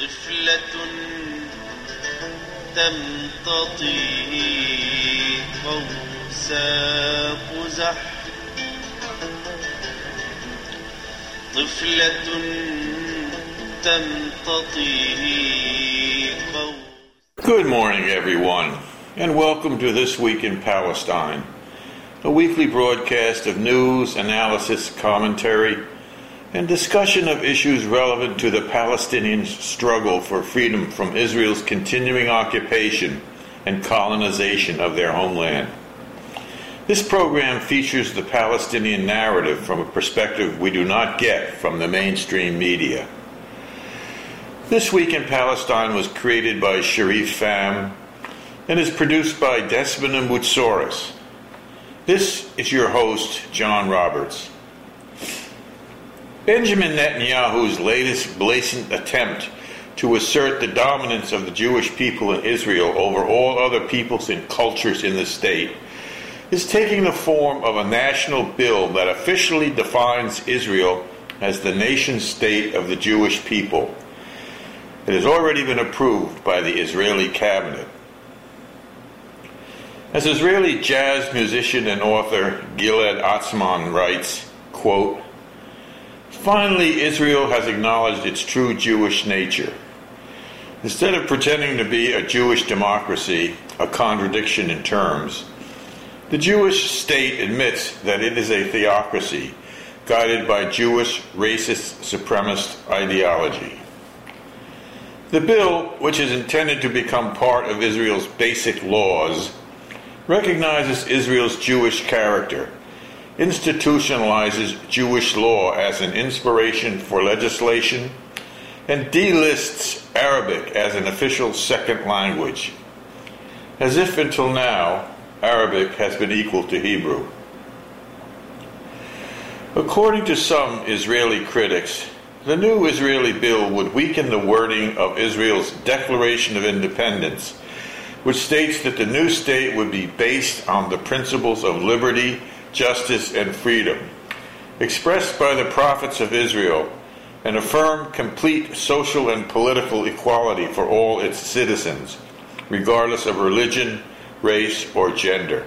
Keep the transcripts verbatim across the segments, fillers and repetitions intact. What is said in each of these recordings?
طفلة تمتطي قوس قزح طفلة تمتطي قوس. Good morning, everyone, and welcome to This Week in Palestine, a weekly broadcast of news, analysis, commentary, and discussion of issues relevant to the Palestinian struggle for freedom from Israel's continuing occupation and colonization of their homeland. This program features the Palestinian narrative from a perspective we do not get from the mainstream media. This Week in Palestine was created by Sharif Pham and is produced by Desmond Mboutsoris. This is your host, John Roberts. Benjamin Netanyahu's latest blatant attempt to assert the dominance of the Jewish people in Israel over all other peoples and cultures in the state is taking the form of a national bill that officially defines Israel as the nation-state of the Jewish people. It has already been approved by the Israeli cabinet. As Israeli jazz musician and author Gilad Atzmon writes, quote, "Finally, Israel has acknowledged its true Jewish nature. Instead of pretending to be a Jewish democracy, a contradiction in terms, the Jewish state admits that it is a theocracy guided by Jewish racist supremacist ideology. The bill, which is intended to become part of Israel's basic laws, recognizes Israel's Jewish character, institutionalizes Jewish law as an inspiration for legislation, and delists Arabic as an official second language, as if until now Arabic has been equal to Hebrew. According to some Israeli critics, the new Israeli bill would weaken the wording of Israel's Declaration of Independence, which states that the new state would be based on the principles of liberty, justice, and freedom, expressed by the prophets of Israel, and affirm complete social and political equality for all its citizens, regardless of religion, race, or gender.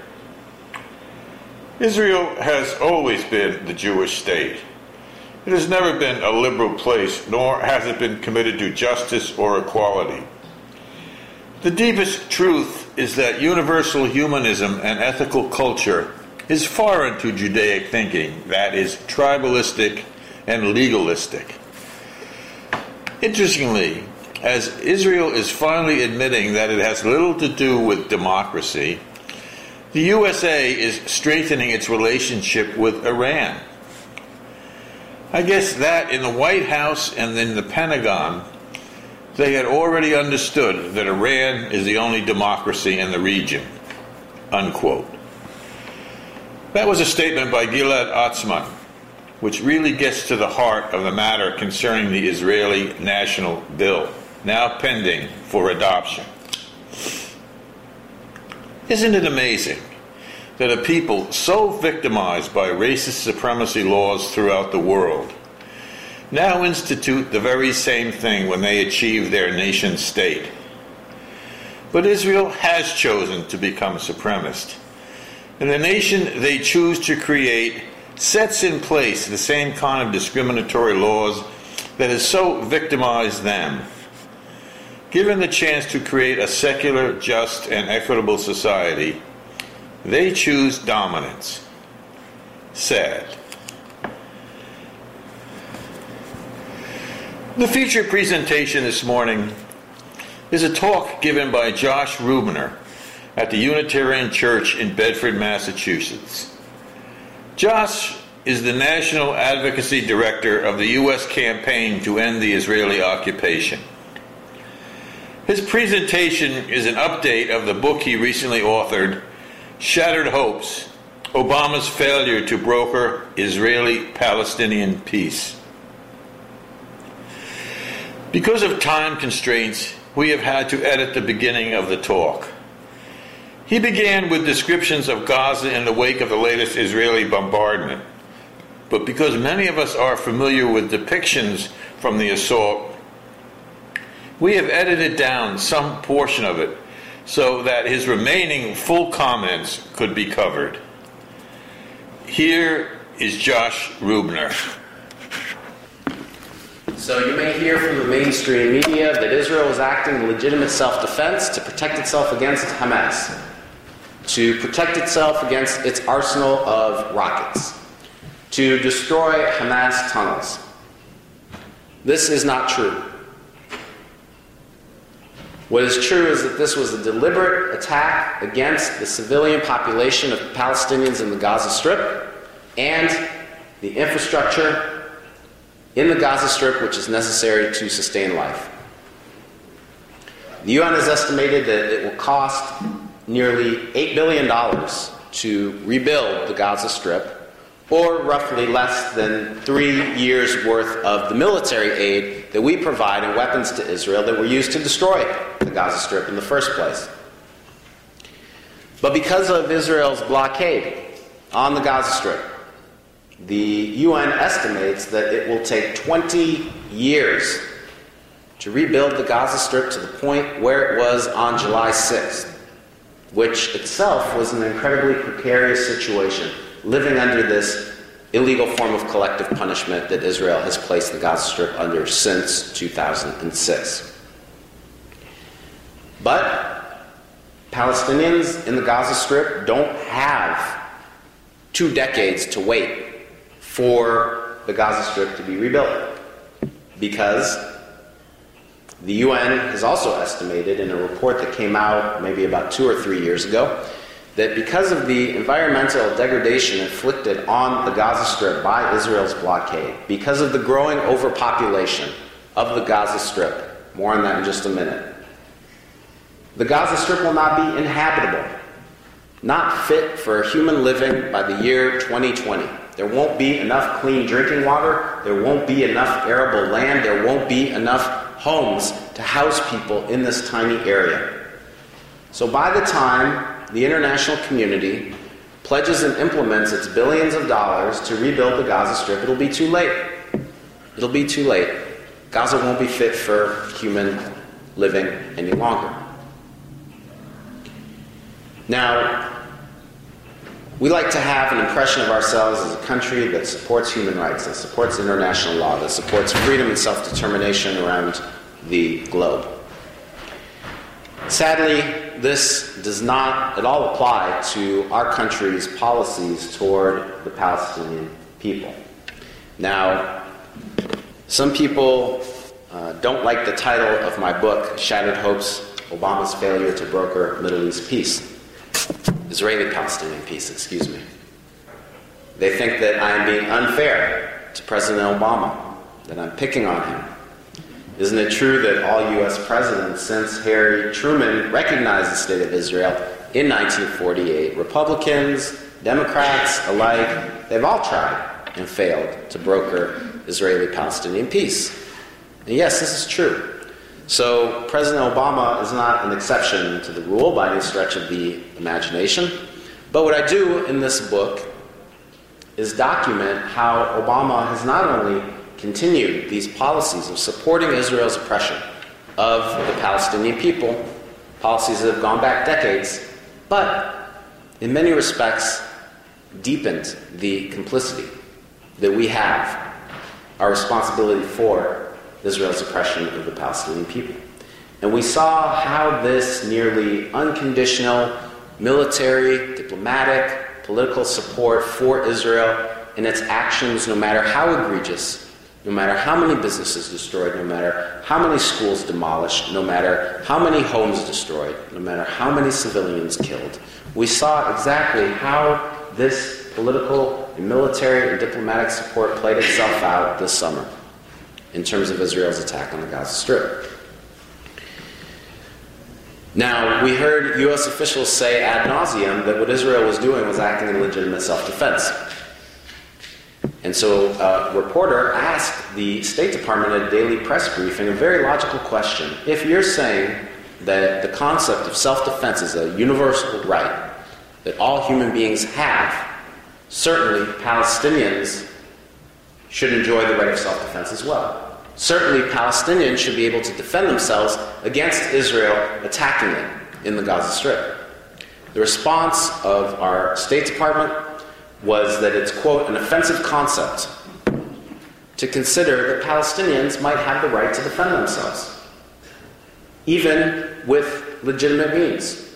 Israel has always been the Jewish state. It has never been a liberal place, nor has it been committed to justice or equality. The deepest truth is that universal humanism and ethical culture is foreign to Judaic thinking that is tribalistic and legalistic. Interestingly, as Israel is finally admitting that it has little to do with democracy, the U S A is strengthening its relationship with Iran. I guess that in the White House and in the Pentagon, they had already understood that Iran is the only democracy in the region, unquote. That was a statement by Gilad Atzmon, which really gets to the heart of the matter concerning the Israeli national bill, now pending for adoption. Isn't it amazing that a people so victimized by racist supremacy laws throughout the world now institute the very same thing when they achieve their nation state? But Israel has chosen to become supremacist, and the nation they choose to create sets in place the same kind of discriminatory laws that has so victimized them. Given the chance to create a secular, just, and equitable society, they choose dominance. Sad. The featured presentation this morning is a talk given by Josh Rubiner at the Unitarian Church in Bedford, Massachusetts. Josh is the National Advocacy Director of the U S campaign to end the Israeli occupation. His presentation is an update of the book he recently authored, Shattered Hopes: Obama's Failure to Broker Israeli-Palestinian Peace. Because of time constraints, we have had to edit the beginning of the talk. He began with descriptions of Gaza in the wake of the latest Israeli bombardment. But because many of us are familiar with depictions from the assault, we have edited down some portion of it so that his remaining full comments could be covered. Here is Josh Rubner. So you may hear from the mainstream media that Israel is acting in legitimate self-defense to protect itself against Hamas, to protect itself against its arsenal of rockets, to destroy Hamas tunnels. This is not true. What is true is that this was a deliberate attack against the civilian population of Palestinians in the Gaza Strip and the infrastructure in the Gaza Strip which is necessary to sustain life. The U N has estimated that it will cost nearly eight billion dollars to rebuild the Gaza Strip, or roughly less than three years' worth of the military aid that we provide and weapons to Israel that were used to destroy the Gaza Strip in the first place. But because of Israel's blockade on the Gaza Strip, the U N estimates that it will take twenty years to rebuild the Gaza Strip to the point where it was on July sixth, which itself was an incredibly precarious situation, living under this illegal form of collective punishment that Israel has placed the Gaza Strip under since two thousand six. But Palestinians in the Gaza Strip don't have two decades to wait for the Gaza Strip to be rebuilt, because the U N has also estimated in a report that came out maybe about two or three years ago that because of the environmental degradation inflicted on the Gaza Strip by Israel's blockade, because of the growing overpopulation of the Gaza Strip, more on that in just a minute, the Gaza Strip will not be inhabitable, not fit for human living by the year twenty twenty. There won't be enough clean drinking water, there won't be enough arable land, there won't be enough homes to house people in this tiny area. So by the time the international community pledges and implements its billions of dollars to rebuild the Gaza Strip, it'll be too late. It'll be too late. Gaza won't be fit for human living any longer. Now, we like to have an impression of ourselves as a country that supports human rights, that supports international law, that supports freedom and self-determination around the globe. Sadly, this does not at all apply to our country's policies toward the Palestinian people. Now, some people uh, don't like the title of my book, Shattered Hopes, Obama's Failure to Broker Middle East Peace. Israeli-Palestinian peace, excuse me. They think that I am being unfair to President Obama, that I'm picking on him. Isn't it true that all U S presidents since Harry Truman recognized the state of Israel in nineteen forty-eight, Republicans, Democrats alike, they've all tried and failed to broker Israeli-Palestinian peace? And yes, this is true. So President Obama is not an exception to the rule by any stretch of the imagination. But what I do in this book is document how Obama has not only continued these policies of supporting Israel's oppression of the Palestinian people, policies that have gone back decades, but in many respects deepened the complicity that we have, our responsibility for Israel's oppression of the Palestinian people. And we saw how this nearly unconditional military, diplomatic, political support for Israel and its actions, no matter how egregious, no matter how many businesses destroyed, no matter how many schools demolished, no matter how many homes destroyed, no matter how many civilians killed, we saw exactly how this political and military and diplomatic support played itself out this summer in terms of Israel's attack on the Gaza Strip. Now, we heard U S officials say ad nauseum that what Israel was doing was acting in legitimate self-defense. And so a reporter asked the State Department at a daily press briefing a very logical question. If you're saying that the concept of self-defense is a universal right that all human beings have, certainly Palestinians should enjoy the right of self-defense as well. Certainly, Palestinians should be able to defend themselves against Israel attacking them in the Gaza Strip. The response of our State Department was that it's, quote, an offensive concept to consider that Palestinians might have the right to defend themselves, even with legitimate means.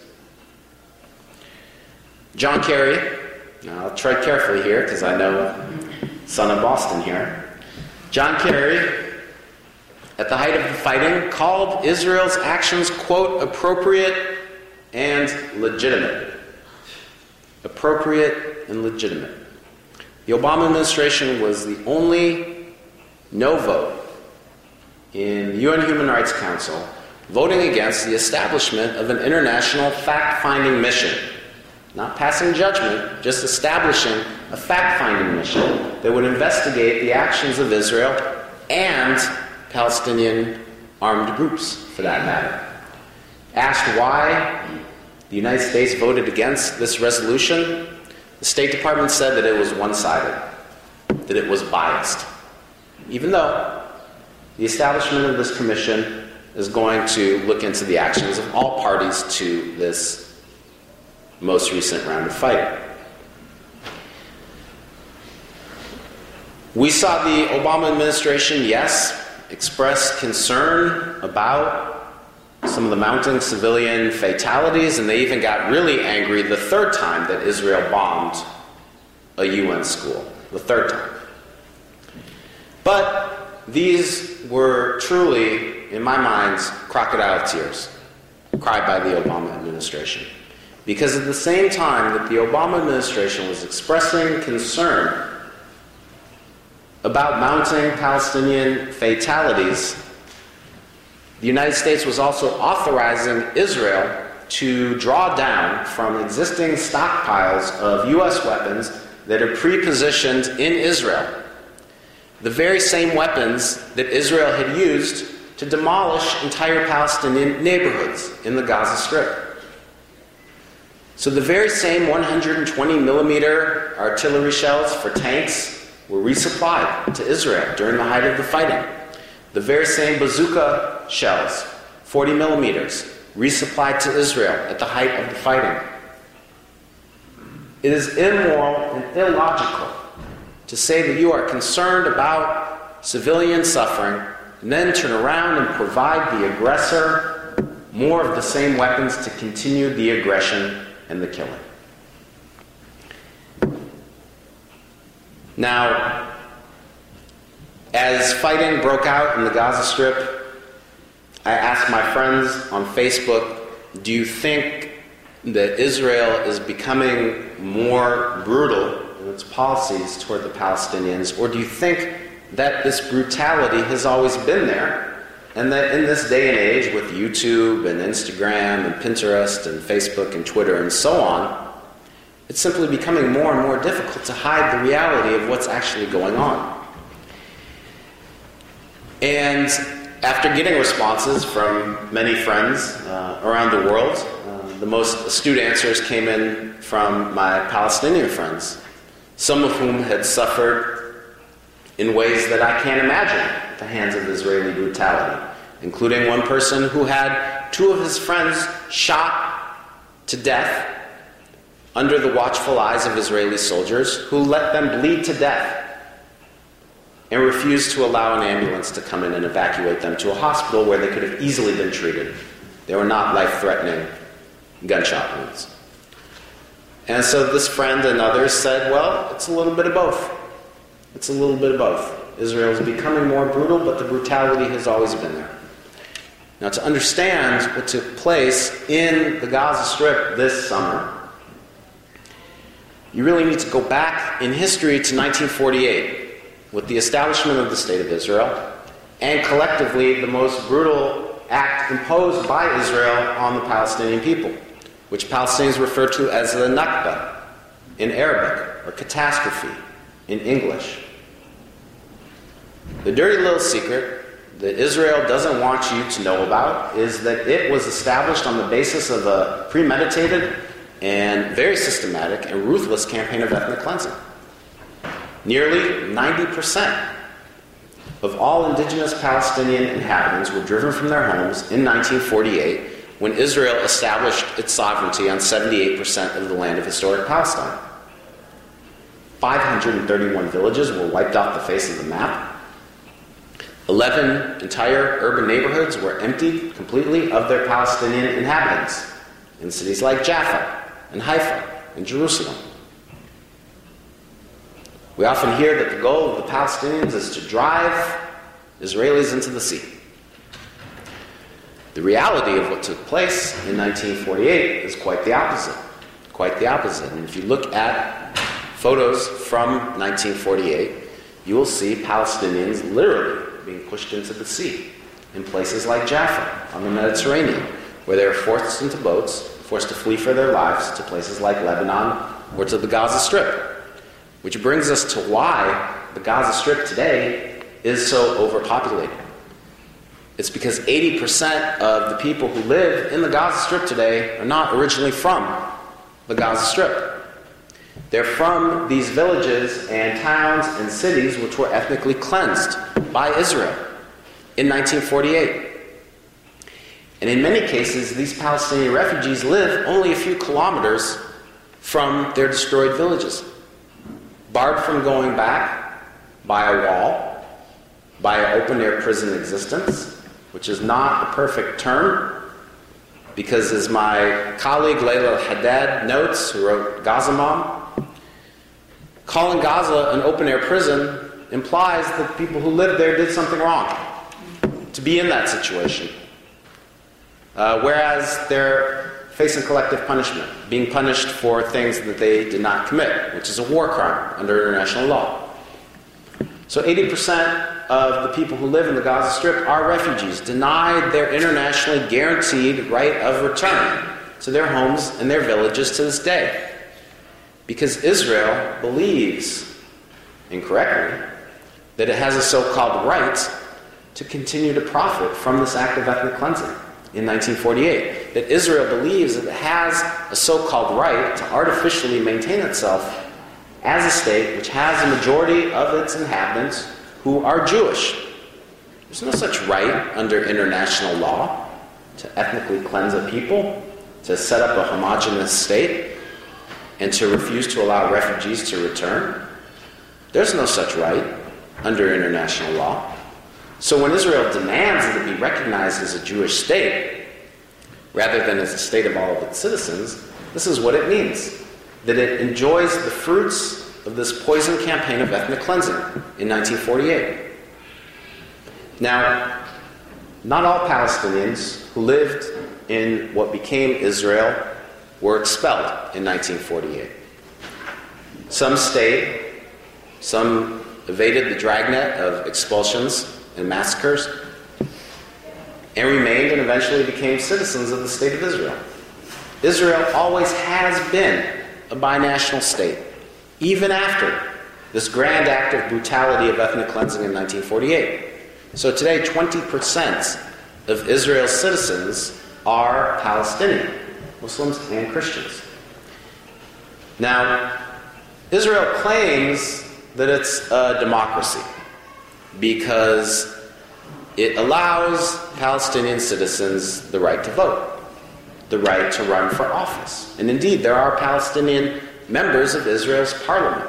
John Kerry, now I'll tread carefully here because I know son of Boston here. John Kerry, at the height of the fighting, called Israel's actions, quote, appropriate and legitimate. Appropriate and legitimate. The Obama administration was the only no vote in the U N Human Rights Council voting against the establishment of an international fact-finding mission. Not passing judgment, just establishing a fact-finding mission that would investigate the actions of Israel and Palestinian armed groups, for that matter. Asked why the United States voted against this resolution, the State Department said that it was one-sided, that it was biased, even though the establishment of this commission is going to look into the actions of all parties to this most recent round of fighting. We saw the Obama administration, yes, express concern about some of the mounting civilian fatalities, and they even got really angry the third time that Israel bombed a U N school. The third time. But these were truly, in my mind, crocodile tears cried by the Obama administration. Because at the same time that the Obama administration was expressing concern about mounting Palestinian fatalities, the United States was also authorizing Israel to draw down from existing stockpiles of U S weapons that are pre-positioned in Israel, the very same weapons that Israel had used to demolish entire Palestinian neighborhoods in the Gaza Strip. So the very same one hundred twenty millimeter artillery shells for tanks were resupplied to Israel during the height of the fighting. The very same bazooka shells, forty millimeters, resupplied to Israel at the height of the fighting. It is immoral and illogical to say that you are concerned about civilian suffering and then turn around and provide the aggressor more of the same weapons to continue the aggression and the killing. Now, as fighting broke out in the Gaza Strip, I asked my friends on Facebook, do you think that Israel is becoming more brutal in its policies toward the Palestinians, or do you think that this brutality has always been there, and that in this day and age with YouTube and Instagram and Pinterest and Facebook and Twitter and so on, it's simply becoming more and more difficult to hide the reality of what's actually going on? And after getting responses from many friends uh, around the world, uh, the most astute answers came in from my Palestinian friends, some of whom had suffered in ways that I can't imagine at the hands of Israeli brutality, including one person who had two of his friends shot to death under the watchful eyes of Israeli soldiers who let them bleed to death and refused to allow an ambulance to come in and evacuate them to a hospital where they could have easily been treated. They were not life-threatening gunshot wounds. And so this friend and others said, well, it's a little bit of both. It's a little bit of both. Israel is becoming more brutal, but the brutality has always been there. Now, to understand what took place in the Gaza Strip this summer, you really need to go back in history to nineteen forty-eight, with the establishment of the State of Israel, and collectively the most brutal act imposed by Israel on the Palestinian people, which Palestinians refer to as the Nakba in Arabic, or catastrophe in English. The dirty little secret that Israel doesn't want you to know about is that it was established on the basis of a premeditated and very systematic and ruthless campaign of ethnic cleansing. Nearly ninety percent of all indigenous Palestinian inhabitants were driven from their homes in nineteen forty-eight when Israel established its sovereignty on seventy-eight percent of the land of historic Palestine. five hundred thirty-one villages were wiped off the face of the map. eleven entire urban neighborhoods were emptied completely of their Palestinian inhabitants in cities like Jaffa and Haifa and Jerusalem. We often hear that the goal of the Palestinians is to drive Israelis into the sea. The reality of what took place in nineteen forty-eight is quite the opposite. Quite the opposite. And if you look at photos from nineteen forty-eight, you will see Palestinians literally being pushed into the sea in places like Jaffa on the Mediterranean, where they are forced into boats, forced to flee for their lives to places like Lebanon or to the Gaza Strip. Which brings us to why the Gaza Strip today is so overpopulated. It's because eighty percent of the people who live in the Gaza Strip today are not originally from the Gaza Strip. They're from these villages and towns and cities which were ethnically cleansed by Israel in nineteen forty-eight. And in many cases, these Palestinian refugees live only a few kilometers from their destroyed villages, barred from going back by a wall, by an open-air prison existence, which is not a perfect term, because as my colleague Layla Haddad notes, who wrote Gaza Mom, calling Gaza an open-air prison implies that people who lived there did something wrong to be in that situation. Uh, whereas they're facing collective punishment, being punished for things that they did not commit, which is a war crime under international law. So eighty percent of the people who live in the Gaza Strip are refugees, denied their internationally guaranteed right of return to their homes and their villages to this day. Because Israel believes, incorrectly, that it has a so-called right to continue to profit from this act of ethnic cleansing in nineteen forty-eight. That Israel believes that it has a so-called right to artificially maintain itself as a state which has a majority of its inhabitants who are Jewish. There's no such right under international law to ethnically cleanse a people, to set up a homogeneous state, and to refuse to allow refugees to return. There's no such right under international law. So when Israel demands that it be recognized as a Jewish state, rather than as a state of all of its citizens, this is what it means. That it enjoys the fruits of this poison campaign of ethnic cleansing in nineteen forty-eight. Now, not all Palestinians who lived in what became Israel were expelled in nineteen forty-eight. Some stayed, some evaded the dragnet of expulsions and massacres, and remained and eventually became citizens of the state of Israel. Israel always has been a binational state, even after this grand act of brutality of ethnic cleansing in nineteen forty-eight. So today, twenty percent of Israel's citizens are Palestinian, Muslims and Christians. Now, Israel claims that it's a democracy because it allows Palestinian citizens the right to vote, the right to run for office. And indeed, there are Palestinian members of Israel's parliament.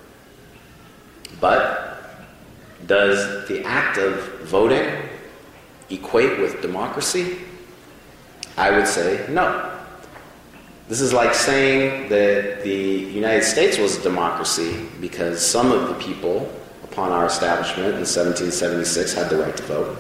But does the act of voting equate with democracy? I would say no. This is like saying that the United States was a democracy because some of the people, upon our establishment in seventeen seventy-six, had the right to vote.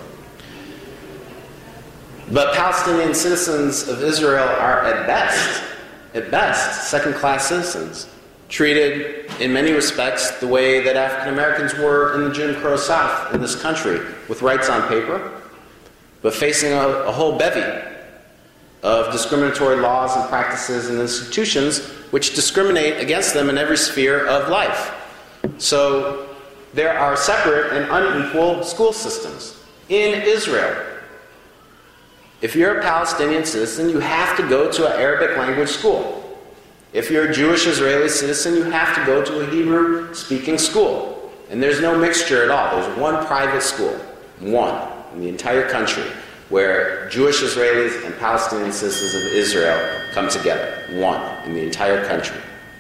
But Palestinian citizens of Israel are at best, at best, second-class citizens, treated in many respects the way that African Americans were in the Jim Crow South in this country, with rights on paper, but facing a, a whole bevy of discriminatory laws and practices and institutions which discriminate against them in every sphere of life. So there are separate and unequal school systems in Israel. If you're a Palestinian citizen, you have to go to an Arabic language school. If you're a Jewish Israeli citizen, you have to go to a Hebrew-speaking school. And there's no mixture at all. There's one private school, one, in the entire country, where Jewish Israelis and Palestinian citizens of Israel come together. One, in the entire country.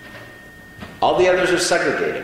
All the others are segregated.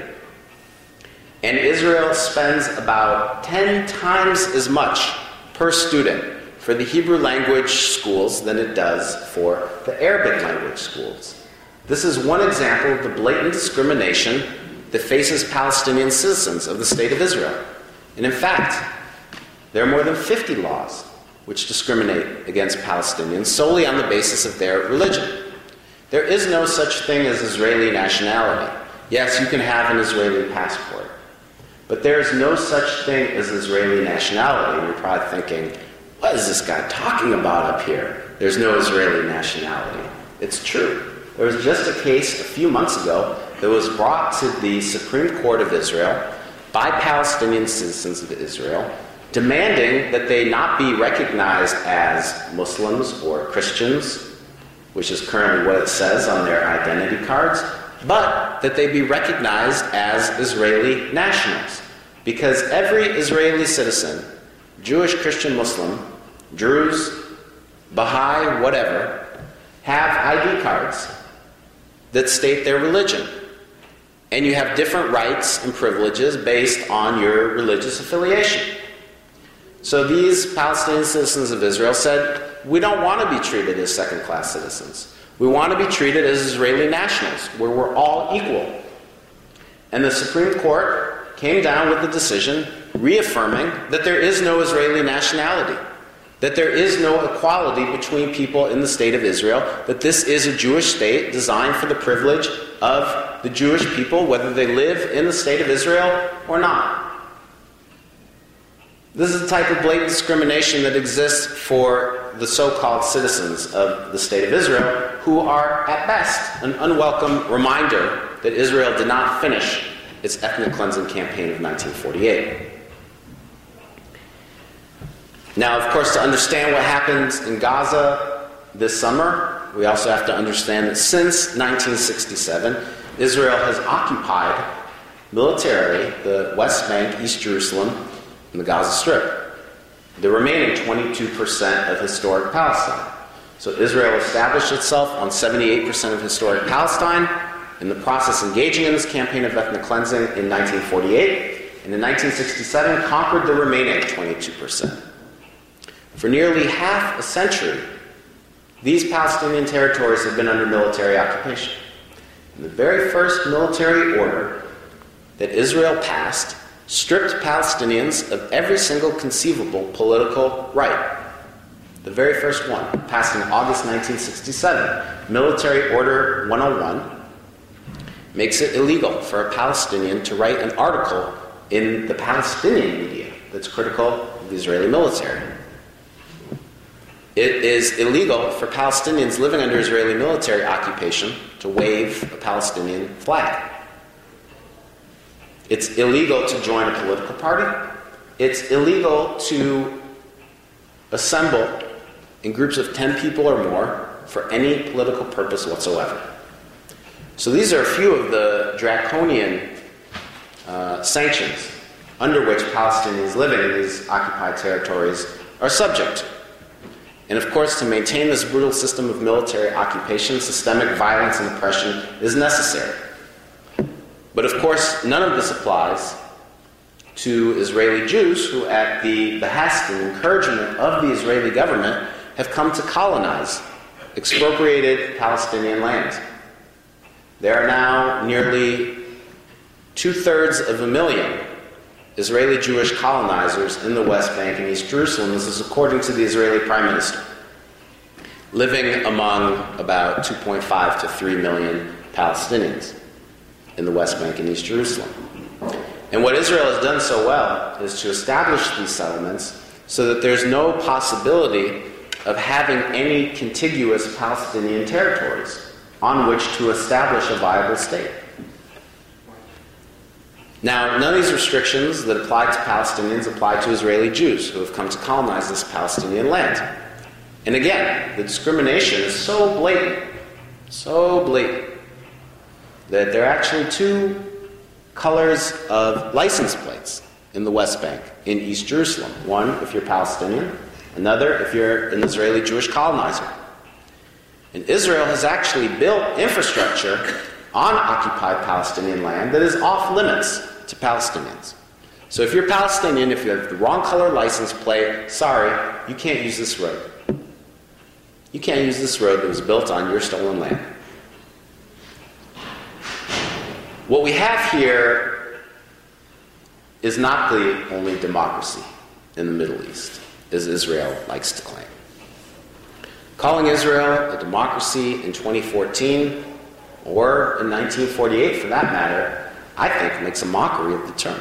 And Israel spends about ten times as much per student for the Hebrew language schools than it does for the Arabic language schools. This is one example of the blatant discrimination that faces Palestinian citizens of the State of Israel. And in fact, there are more than fifty laws which discriminate against Palestinians solely on the basis of their religion. There is no such thing as Israeli nationality. Yes, you can have an Israeli passport, but there is no such thing as Israeli nationality. And you're probably thinking, what is this guy talking about up here? There's no Israeli nationality. It's true. There was just a case a few months ago that was brought to the Supreme Court of Israel by Palestinian citizens of Israel, demanding that they not be recognized as Muslims or Christians, which is currently what it says on their identity cards, but that they be recognized as Israeli nationals. Because every Israeli citizen, Jewish, Christian, Muslim, Druze, Baha'i, whatever, have I D cards that state their religion. And you have different rights and privileges based on your religious affiliation. So these Palestinian citizens of Israel said, we don't want to be treated as second-class citizens. We want to be treated as Israeli nationals, where we're all equal. And the Supreme Court came down with the decision reaffirming that there is no Israeli nationality, that there is no equality between people in the State of Israel, that this is a Jewish state designed for the privilege of the Jewish people, whether they live in the State of Israel or not. This is the type of blatant discrimination that exists for the so-called citizens of the State of Israel, who are, at best, an unwelcome reminder that Israel did not finish its ethnic cleansing campaign of nineteen forty-eight. Now, of course, to understand what happened in Gaza this summer, we also have to understand that since nineteen sixty-seven, Israel has occupied militarily the West Bank, East Jerusalem, and the Gaza Strip, the remaining twenty-two percent of historic Palestine. So Israel established itself on seventy-eight percent of historic Palestine, in the process engaging in this campaign of ethnic cleansing in nineteen forty-eight, and in nineteen sixty-seven conquered the remaining twenty-two percent. For nearly half a century, these Palestinian territories have been under military occupation. And the very first military order that Israel passed stripped Palestinians of every single conceivable political right. The very first one, passed in August nineteen sixty-seven, Military Order one oh one, makes it illegal for a Palestinian to write an article in the Palestinian media that's critical of the Israeli military. It is illegal for Palestinians living under Israeli military occupation to wave a Palestinian flag. It's illegal to join a political party. It's illegal to assemble in groups of ten people or more for any political purpose whatsoever. So these are a few of the draconian uh, sanctions under which Palestinians living in these occupied territories are subject to. And of course, to maintain this brutal system of military occupation, systemic violence and oppression is necessary. But of course, none of this applies to Israeli Jews who, at the behest and encouragement of the Israeli government, have come to colonize expropriated Palestinian land. There are now nearly two-thirds of a million Israeli Jewish colonizers in the West Bank and East Jerusalem. This is according to the Israeli Prime Minister, living among about two point five to three million Palestinians in the West Bank and East Jerusalem. And what Israel has done so well is to establish these settlements so that there's no possibility of having any contiguous Palestinian territories on which to establish a viable state. Now, none of these restrictions that apply to Palestinians apply to Israeli Jews who have come to colonize this Palestinian land. And again, the discrimination is so blatant, so blatant, that there are actually two colors of license plates in the West Bank, in East Jerusalem. One, if you're Palestinian. Another, if you're an Israeli Jewish colonizer. And Israel has actually built infrastructure on occupied Palestinian land that is off limits to Palestinians. So if you're Palestinian, if you have the wrong color license plate, sorry, you can't use this road. You can't use this road that was built on your stolen land. What we have here is not the only democracy in the Middle East, as Israel likes to claim. Calling Israel a democracy in twenty fourteen, or in nineteen forty-eight for that matter, I think makes a mockery of the term.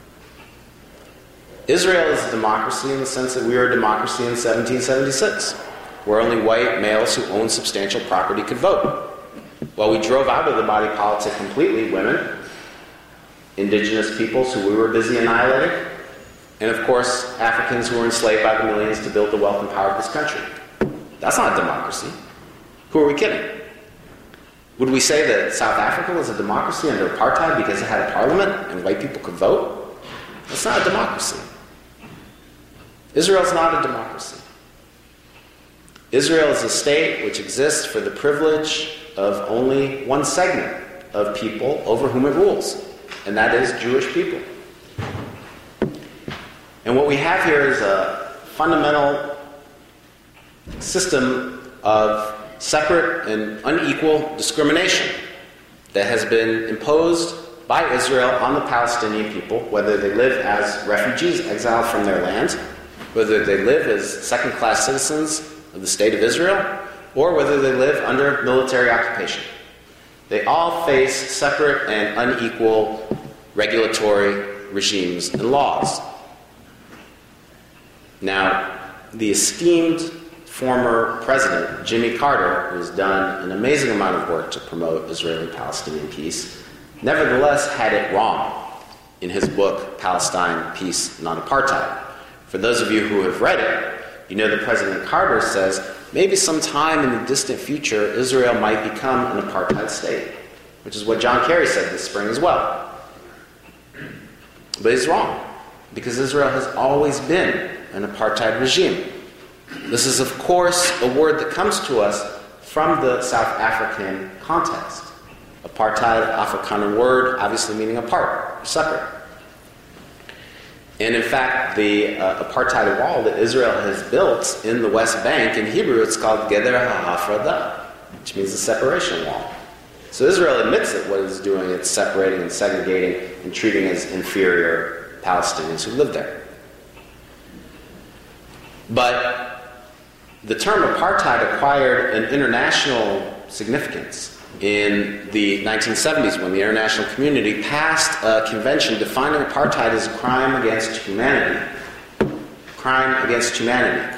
Israel is a democracy in the sense that we were a democracy in seventeen seventy-six, where only white males who owned substantial property could vote. While we drove out of the body politic completely women, indigenous peoples who we were busy annihilating, and of course, Africans who were enslaved by the millions to build the wealth and power of this country. That's not a democracy. Who are we kidding? Would we say that South Africa was a democracy under apartheid because it had a parliament and white people could vote? That's not a democracy. Israel's not a democracy. Israel is a state which exists for the privilege of only one segment of people over whom it rules, and that is Jewish people. And what we have here is a fundamental system of separate and unequal discrimination that has been imposed by Israel on the Palestinian people, whether they live as refugees exiled from their land, whether they live as second-class citizens of the State of Israel, or whether they live under military occupation. They all face separate and unequal regulatory regimes and laws. Now, the esteemed former president, Jimmy Carter, who has done an amazing amount of work to promote Israeli-Palestinian peace, nevertheless had it wrong in his book, Palestine, Peace, Not Apartheid. For those of you who have read it, you know that President Carter says maybe sometime in the distant future, Israel might become an apartheid state, which is what John Kerry said this spring as well. But he's wrong, because Israel has always been an apartheid regime. This is, of course, a word that comes to us from the South African context. Apartheid, Afrikaner word, obviously meaning apart, or separate. And in fact, the uh, apartheid wall that Israel has built in the West Bank, in Hebrew it's called Geder HaHafradah, which means the separation wall. So Israel admits that what it's doing, it's separating and segregating and treating as inferior Palestinians who live there. But the term apartheid acquired an international significance in the nineteen seventies when the international community passed a convention defining apartheid as a crime against humanity. Crime against humanity.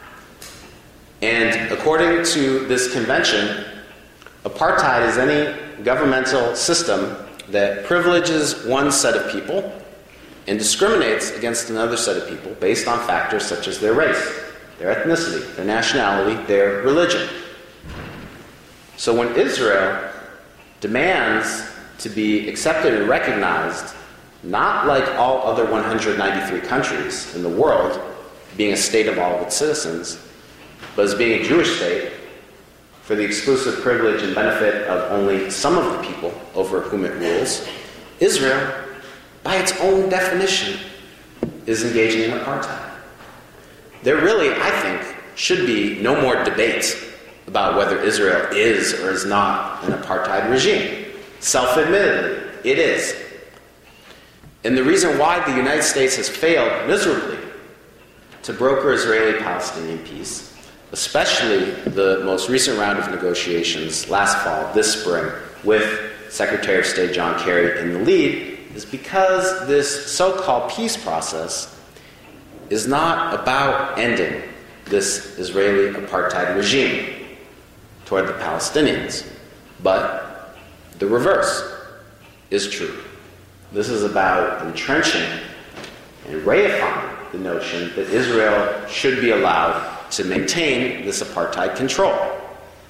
And according to this convention, apartheid is any governmental system that privileges one set of people and discriminates against another set of people based on factors such as their race, their ethnicity, their nationality, their religion. So when Israel demands to be accepted and recognized, not like all other one hundred ninety-three countries in the world, being a state of all of its citizens, but as being a Jewish state, for the exclusive privilege and benefit of only some of the people over whom it rules, Israel, by its own definition, is engaging in apartheid. There really, I think, should be no more debate about whether Israel is or is not an apartheid regime. Self-admittedly, it is. And the reason why the United States has failed miserably to broker Israeli-Palestinian peace, especially the most recent round of negotiations last fall, this spring, with Secretary of State John Kerry in the lead, is because this so-called peace process is not about ending this Israeli apartheid regime toward the Palestinians, but the reverse is true. This is about entrenching and reifying the notion that Israel should be allowed to maintain this apartheid control.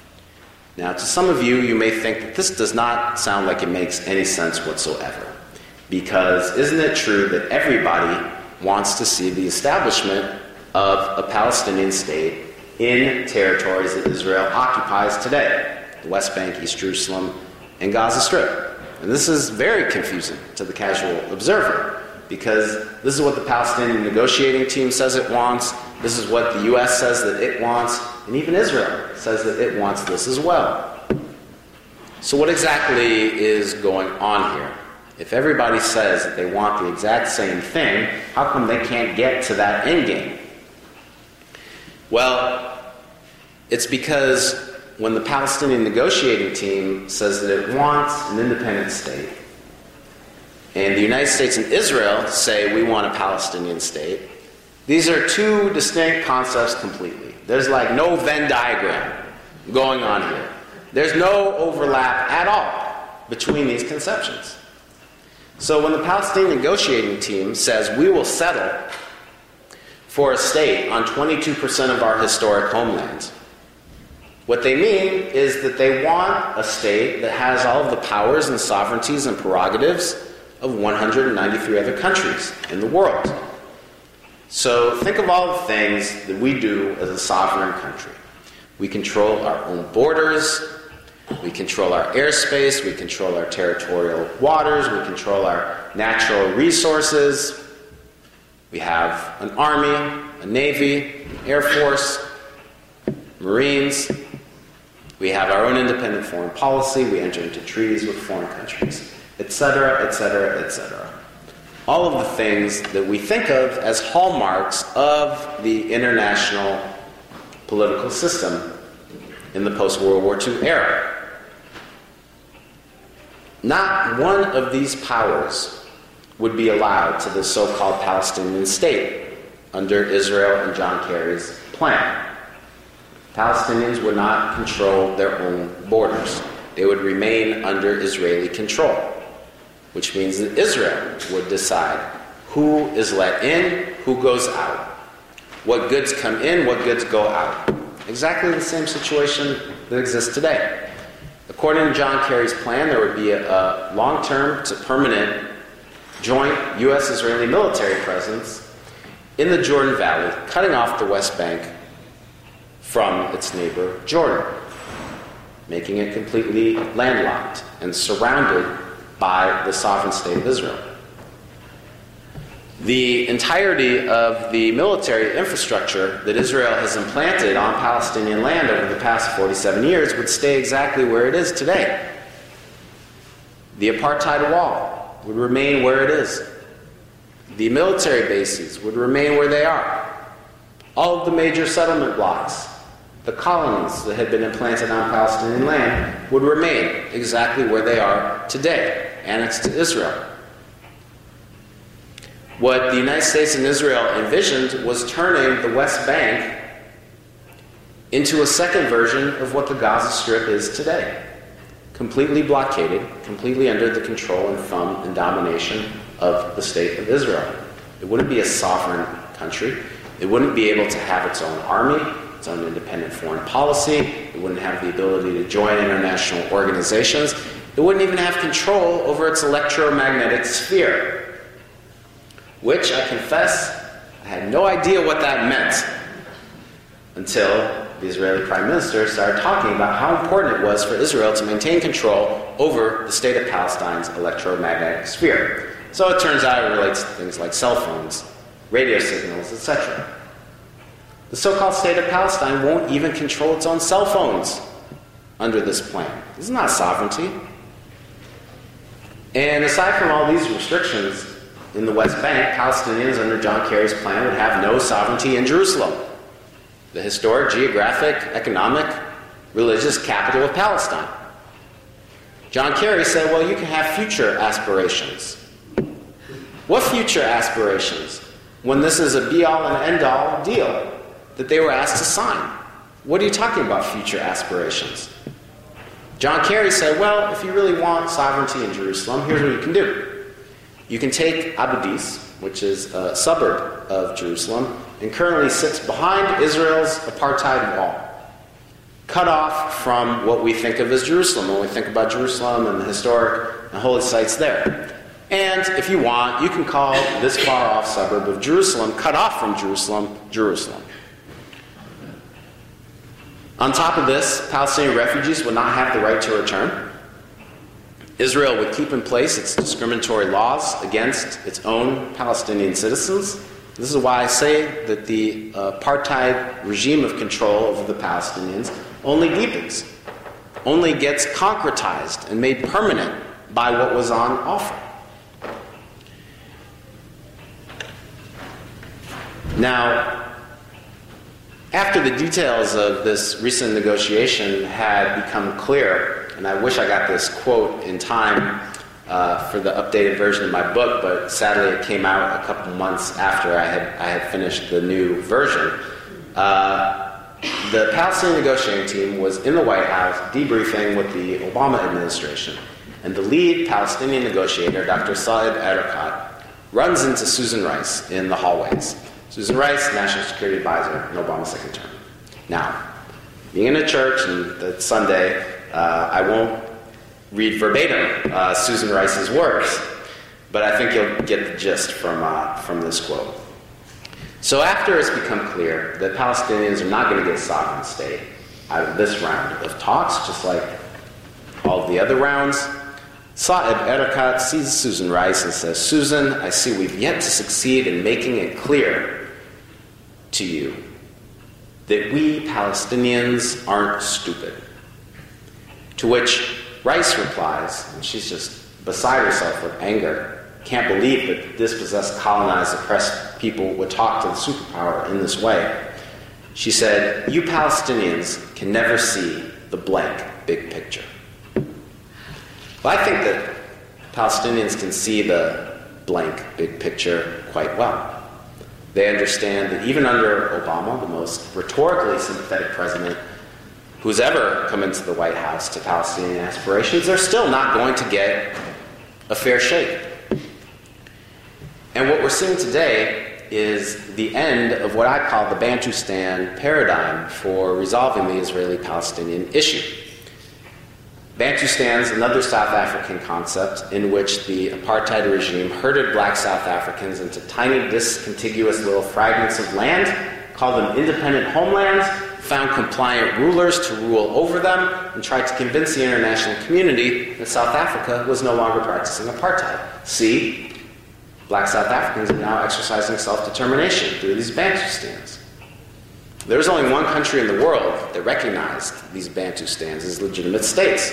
Now, to some of you, you may think that this does not sound like it makes any sense whatsoever. Because isn't it true that everybody wants to see the establishment of a Palestinian state in territories that Israel occupies today? The West Bank, East Jerusalem, and Gaza Strip. And this is very confusing to the casual observer, because this is what the Palestinian negotiating team says it wants, this is what the U S says that it wants, and even Israel says that it wants this as well. So what exactly is going on here? If everybody says that they want the exact same thing, how come they can't get to that end game? Well, it's because when the Palestinian negotiating team says that it wants an independent state, and the United States and Israel say we want a Palestinian state, these are two distinct concepts completely. There's like no Venn diagram going on here. There's no overlap at all between these conceptions. So when the Palestinian negotiating team says we will settle for a state on twenty-two percent of our historic homeland, what they mean is that they want a state that has all of the powers and sovereignties and prerogatives of one hundred ninety-three other countries in the world. So think of all the things that we do as a sovereign country. We control our own borders, we control our airspace, we control our territorial waters, we control our natural resources. We have an army, a navy, an air force, Marines. We have our own independent foreign policy. We enter into treaties with foreign countries, et cetera, et cetera, et cetera. All of the things that we think of as hallmarks of the international political system in the post-World War Two era. Not one of these powers would be allowed to the so-called Palestinian state under Israel and John Kerry's plan. Palestinians would not control their own borders. They would remain under Israeli control, which means that Israel would decide who is let in, who goes out, what goods come in, what goods go out. Exactly the same situation that exists today. According to John Kerry's plan, there would be a, a long-term to permanent joint U S-Israeli military presence in the Jordan Valley, cutting off the West Bank from its neighbor Jordan, making it completely landlocked and surrounded by the sovereign state of Israel. The entirety of the military infrastructure that Israel has implanted on Palestinian land over the past forty-seven years would stay exactly where it is today. The apartheid wall would remain where it is. The military bases would remain where they are. All of the major settlement blocks, the colonies that had been implanted on Palestinian land, would remain exactly where they are today, annexed to Israel. What the United States and Israel envisioned was turning the West Bank into a second version of what the Gaza Strip is today. Completely blockaded, completely under the control and thumb and domination of the state of Israel. It wouldn't be a sovereign country. It wouldn't be able to have its own army, its own independent foreign policy. It wouldn't have the ability to join international organizations. It wouldn't even have control over its electromagnetic sphere, which, I confess, I had no idea what that meant until the Israeli Prime Minister started talking about how important it was for Israel to maintain control over the state of Palestine's electromagnetic sphere. So it turns out it relates to things like cell phones, radio signals, et cetera. The so-called state of Palestine won't even control its own cell phones under this plan. This is not sovereignty. And aside from all these restrictions in the West Bank, Palestinians under John Kerry's plan would have no sovereignty in Jerusalem, the historic, geographic, economic, religious capital of Palestine. John Kerry said, well, you can have future aspirations. What future aspirations? When this is a be-all and end-all deal that they were asked to sign. What are you talking about, future aspirations? John Kerry said, well, if you really want sovereignty in Jerusalem, here's what you can do. You can take Abu Dis, which is a suburb of Jerusalem, and currently sits behind Israel's apartheid wall, cut off from what we think of as Jerusalem when we think about Jerusalem and the historic and holy sites there. And if you want, you can call this far-off suburb of Jerusalem, cut off from Jerusalem, Jerusalem. On top of this, Palestinian refugees would not have the right to return. Israel would keep in place its discriminatory laws against its own Palestinian citizens. This is why I say that the apartheid regime of control over the Palestinians only deepens, only gets concretized and made permanent by what was on offer. Now, after the details of this recent negotiation had become clear, and I wish I got this quote in time uh, for the updated version of my book, but sadly it came out a couple months after I had, I had finished the new version. Uh, the Palestinian negotiating team was in the White House debriefing with the Obama administration, and the lead Palestinian negotiator, Doctor Saeb Erekat, runs into Susan Rice in the hallways. Susan Rice, National Security Advisor in Obama's second term. Now, being in a church and it's Sunday, uh, I won't read verbatim uh, Susan Rice's words, but I think you'll get the gist from, uh, from this quote. So after it's become clear that Palestinians are not going to get a sovereign state out of this round of talks, just like all of the other rounds, Saeb Erekat sees Susan Rice and says, "Susan, I see we've yet to succeed in making it clear to you that we Palestinians aren't stupid." To which Rice replies, and she's just beside herself with anger, can't believe that dispossessed, colonized, oppressed people would talk to the superpower in this way. She said, "You Palestinians can never see the blank big picture." Well, I think that Palestinians can see the blank big picture quite well. They understand that even under Obama, the most rhetorically sympathetic president who's ever come into the White House to Palestinian aspirations, they're still not going to get a fair shake. And what we're seeing today is the end of what I call the Bantustan paradigm for resolving the Israeli-Palestinian issue. Bantustan is another South African concept in which the apartheid regime herded black South Africans into tiny, discontiguous little fragments of land, called them independent homelands, found compliant rulers to rule over them, and tried to convince the international community that South Africa was no longer practicing apartheid. See, black South Africans are now exercising self-determination through these Bantustans. There's only one country in the world that recognized these Bantustans as legitimate states.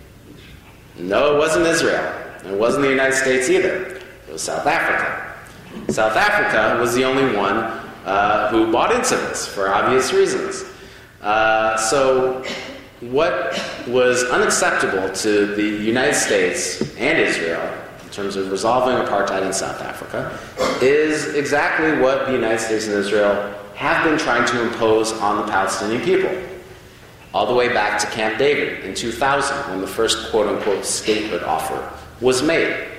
No, it wasn't Israel. And it wasn't the United States either. It was South Africa. South Africa was the only one uh, who bought into this for obvious reasons. Uh, so what was unacceptable to the United States and Israel in terms of resolving apartheid in South Africa is exactly what the United States and Israel have been trying to impose on the Palestinian people, all the way back to Camp David in two thousand, when the first quote-unquote statehood offer was made.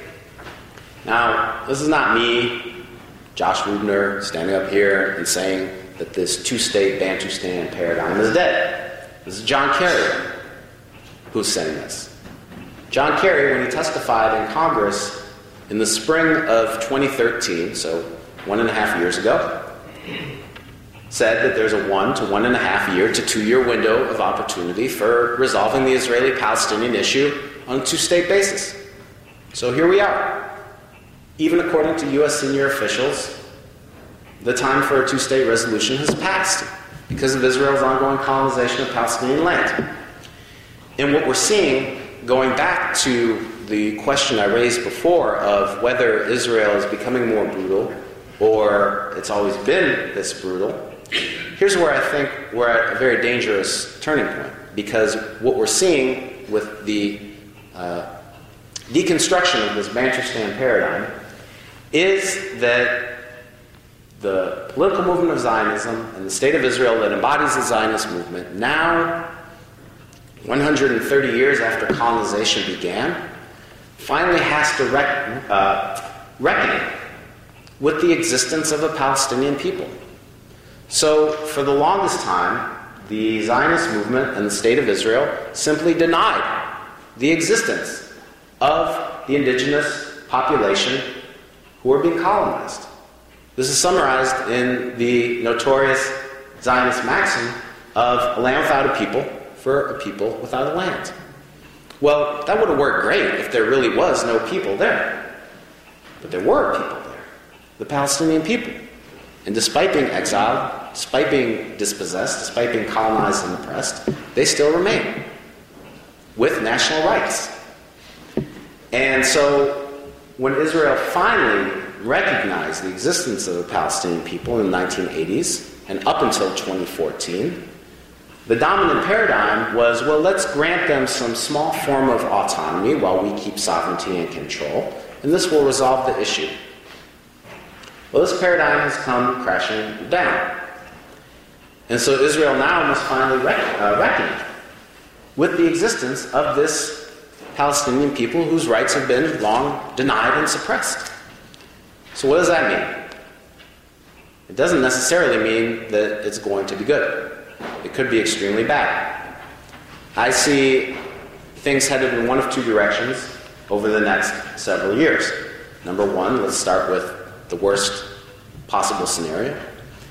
Now, this is not me, Josh Rubner, standing up here and saying that this two-state Bantustan paradigm is dead. This is John Kerry who's saying this. John Kerry, when he testified in Congress in the spring of twenty thirteen, so one and a half years ago, said that there's a one to one and a half year to two-year window of opportunity for resolving the Israeli-Palestinian issue on a two-state basis. So here we are. Even according to U S senior officials, the time for a two-state resolution has passed because of Israel's ongoing colonization of Palestinian land. And what we're seeing, going back to the question I raised before of whether Israel is becoming more brutal or it's always been this brutal, here's where I think we're at a very dangerous turning point, because what we're seeing with the uh, deconstruction of this Bantustan paradigm is that the political movement of Zionism and the state of Israel that embodies the Zionist movement now, one hundred thirty years after colonization began, finally has to rec- uh, reckon with the existence of a Palestinian people. So, for the longest time, the Zionist movement and the State of Israel simply denied the existence of the indigenous population who are being colonized. This is summarized in the notorious Zionist maxim of a land without a people for a people without a land. Well, that would have worked great if there really was no people there. But there were people there, the Palestinian people. And despite being exiled, despite being dispossessed, despite being colonized and oppressed, they still remain with national rights. And so when Israel finally recognized the existence of the Palestinian people in the nineteen eighties and up until twenty fourteen, the dominant paradigm was, well, let's grant them some small form of autonomy while we keep sovereignty and control, and this will resolve the issue. Well, this paradigm has come crashing down. And so Israel now must finally rec- uh, reckon with the existence of this Palestinian people whose rights have been long denied and suppressed. So what does that mean? It doesn't necessarily mean that it's going to be good. It could be extremely bad. I see things headed in one of two directions over the next several years. Number one, let's start with the worst possible scenario.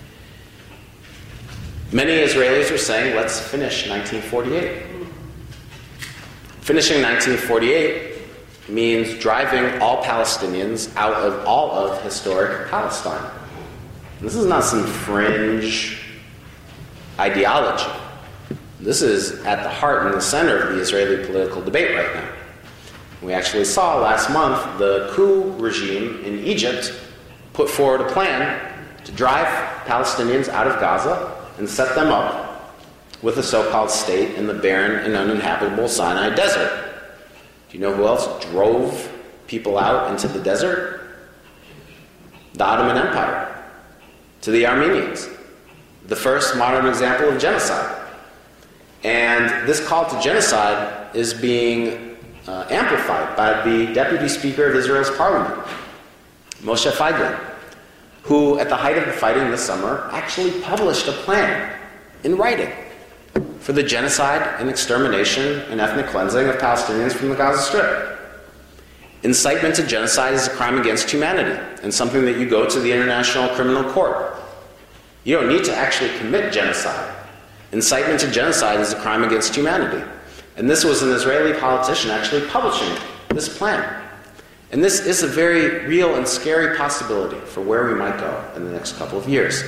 Many Israelis are saying, let's finish nineteen forty-eight. Finishing nineteen forty-eight means driving all Palestinians out of all of historic Palestine. This is not some fringe ideology. This is at the heart and the center of the Israeli political debate right now. We actually saw last month the coup regime in Egypt put forward a plan to drive Palestinians out of Gaza and set them up with a so-called state in the barren and uninhabitable Sinai desert. Do you know who else drove people out into the desert? The Ottoman Empire, to the Armenians. The first modern example of genocide. And this call to genocide is being uh, amplified by the Deputy Speaker of Israel's parliament, Moshe Feiglin, who, at the height of the fighting this summer, actually published a plan in writing for the genocide and extermination and ethnic cleansing of Palestinians from the Gaza Strip. Incitement to genocide is a crime against humanity and something that you go to the International Criminal Court. You don't need to actually commit genocide. Incitement to genocide is a crime against humanity. And this was an Israeli politician actually publishing this plan. And this is a very real and scary possibility for where we might go in the next couple of years.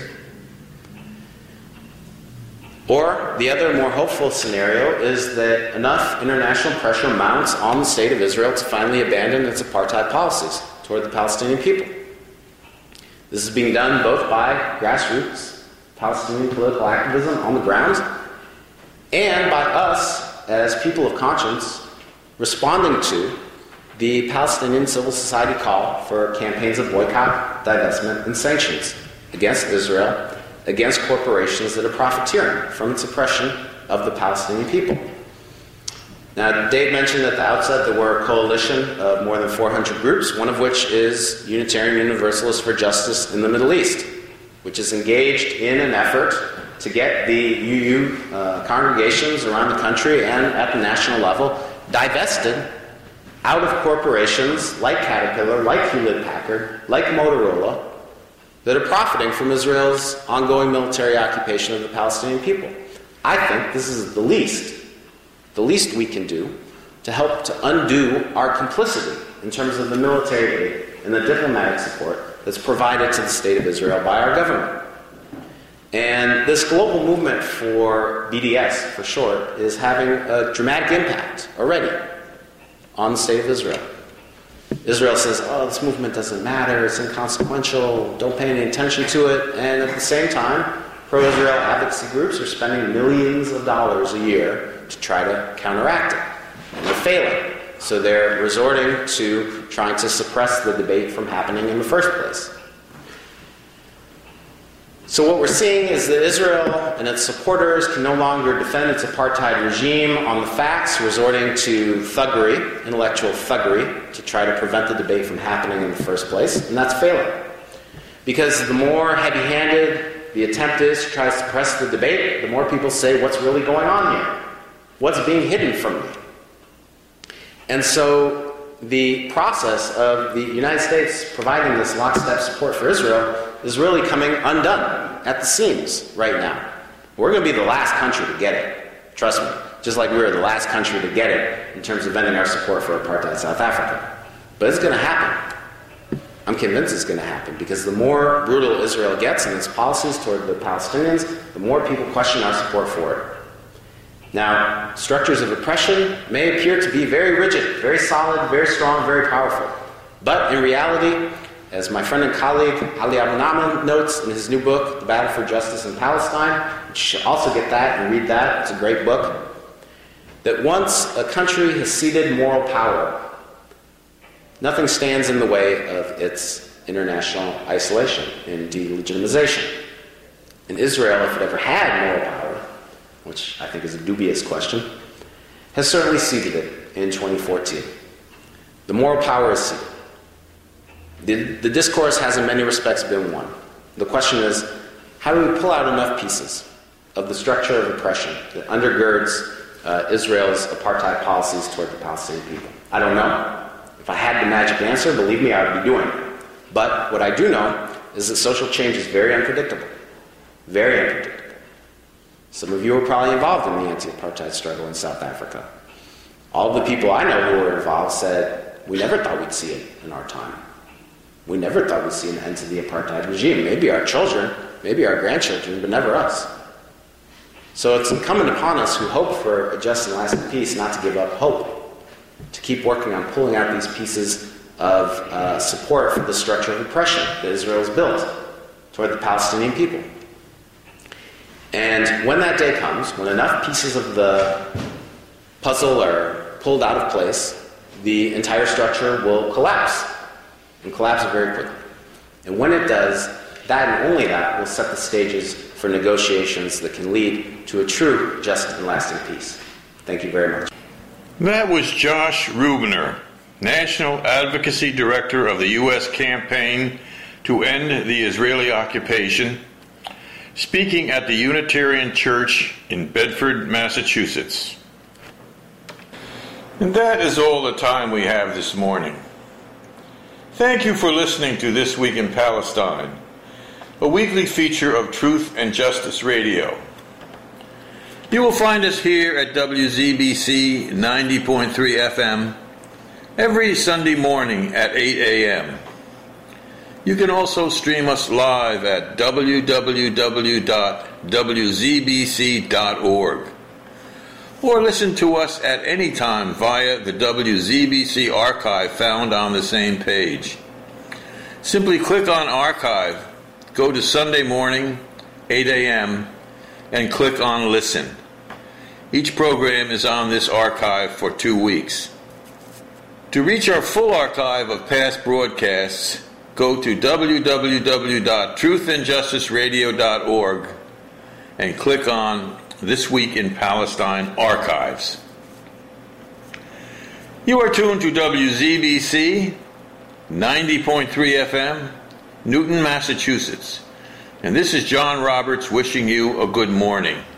Or the other more hopeful scenario is that enough international pressure mounts on the state of Israel to finally abandon its apartheid policies toward the Palestinian people. This is being done both by grassroots Palestinian political activism on the ground and by us as people of conscience responding to the Palestinian civil society call for campaigns of boycott, divestment, and sanctions against Israel, against corporations that are profiteering from its oppression of the Palestinian people. Now, Dave mentioned at the outset there were a coalition of more than four hundred groups, one of which is Unitarian Universalists for Justice in the Middle East, which is engaged in an effort to get the U U uh, congregations around the country and at the national level divested out of corporations like Caterpillar, like Hewlett-Packard, like Motorola, that are profiting from Israel's ongoing military occupation of the Palestinian people. I think this is the least, the least we can do to help to undo our complicity in terms of the military aid and the diplomatic support that's provided to the state of Israel by our government. And this global movement for B D S, for short, is having a dramatic impact already on the state of Israel. Israel says, oh, this movement doesn't matter, it's inconsequential, don't pay any attention to it. And at the same time, pro-Israel advocacy groups are spending millions of dollars a year to try to counteract it. And they're failing. So they're resorting to trying to suppress the debate from happening in the first place. So what we're seeing is that Israel and its supporters can no longer defend its apartheid regime on the facts, resorting to thuggery, intellectual thuggery, to try to prevent the debate from happening in the first place, and that's failing. Because the more heavy-handed the attempt is to try to suppress the debate, the more people say, what's really going on here? What's being hidden from me? And so the process of the United States providing this lockstep support for Israel is really coming undone at the seams right now. We're going to be the last country to get it. Trust me. Just like we were the last country to get it in terms of ending our support for apartheid South Africa. But it's going to happen. I'm convinced it's going to happen because the more brutal Israel gets in its policies toward the Palestinians, the more people question our support for it. Now, structures of oppression may appear to be very rigid, very solid, very strong, very powerful. But in reality, as my friend and colleague Ali Abu Naman notes in his new book, The Battle for Justice in Palestine, you should also get that and read that, it's a great book, that once a country has ceded moral power, nothing stands in the way of its international isolation and delegitimization. And Israel, if it ever had moral power, which I think is a dubious question, has certainly ceded it in twenty fourteen. The moral power is ceded. The, the discourse has in many respects been won. The question is, how do we pull out enough pieces of the structure of oppression that undergirds uh, Israel's apartheid policies toward the Palestinian people? I don't know. If I had the magic answer, believe me, I would be doing it. But what I do know is that social change is very unpredictable. Very unpredictable. Some of you were probably involved in the anti-apartheid struggle in South Africa. All the people I know who were involved said, we never thought we'd see it in our time. We never thought we'd see an end to the apartheid regime. Maybe our children, maybe our grandchildren, but never us. So it's incumbent upon us who hope for a just and lasting peace not to give up hope, to keep working on pulling out these pieces of uh, support for the structure of oppression that Israel has built toward the Palestinian people. And when that day comes, when enough pieces of the puzzle are pulled out of place, the entire structure will collapse, and collapse very quickly. And when it does, that and only that will set the stages for negotiations that can lead to a true, just, and lasting peace. Thank you very much. That was Josh Rubiner, National Advocacy Director of the U S Campaign to End the Israeli Occupation, speaking at the Unitarian Church in Bedford, Massachusetts. And that is all the time we have this morning. Thank you for listening to This Week in Palestine, a weekly feature of Truth and Justice Radio. You will find us here at W Z B C ninety point three F M every Sunday morning at eight a.m. You can also stream us live at w w w dot w z b c dot org or listen to us at any time via the W Z B C archive found on the same page. Simply click on Archive, go to Sunday morning, eight a.m., and click on Listen. Each program is on this archive for two weeks. To reach our full archive of past broadcasts, go to w w w dot truth and justice radio dot org and click on This Week in Palestine Archives. You are tuned to W Z B C ninety point three F M, Newton, Massachusetts. And this is John Roberts wishing you a good morning.